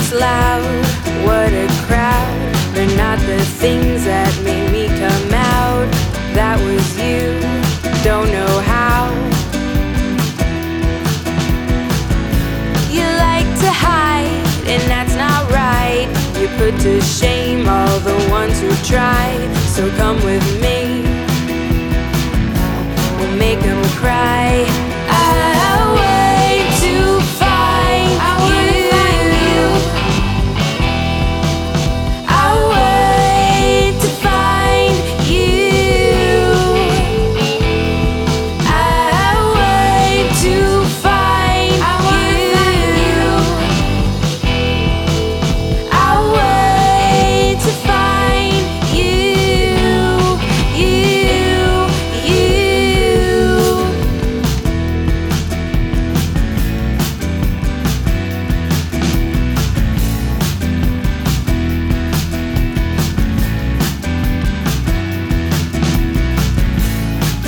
it's loud, what a crowd. They're not the things that made me come out. That was you, don't know how. You like to hide, and that's not right. You put to shame all the ones who tried. So come with me, we'll make them cry.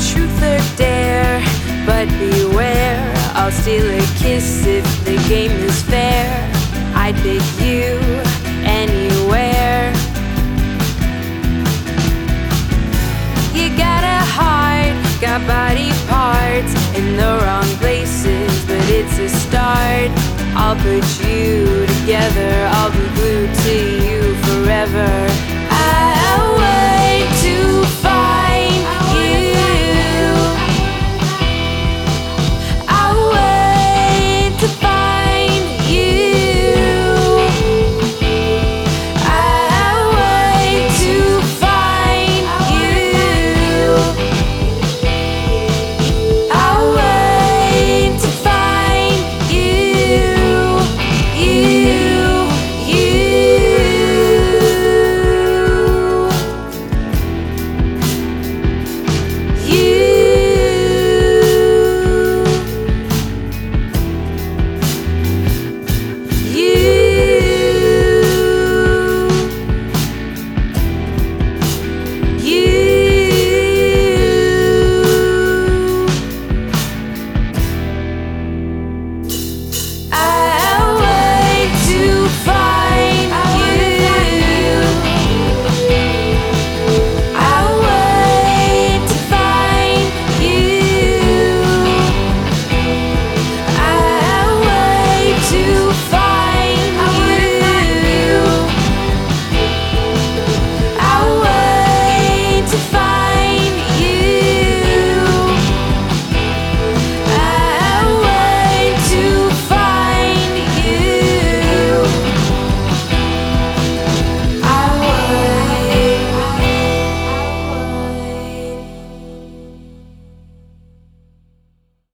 But beware, I'll steal a kiss if the game is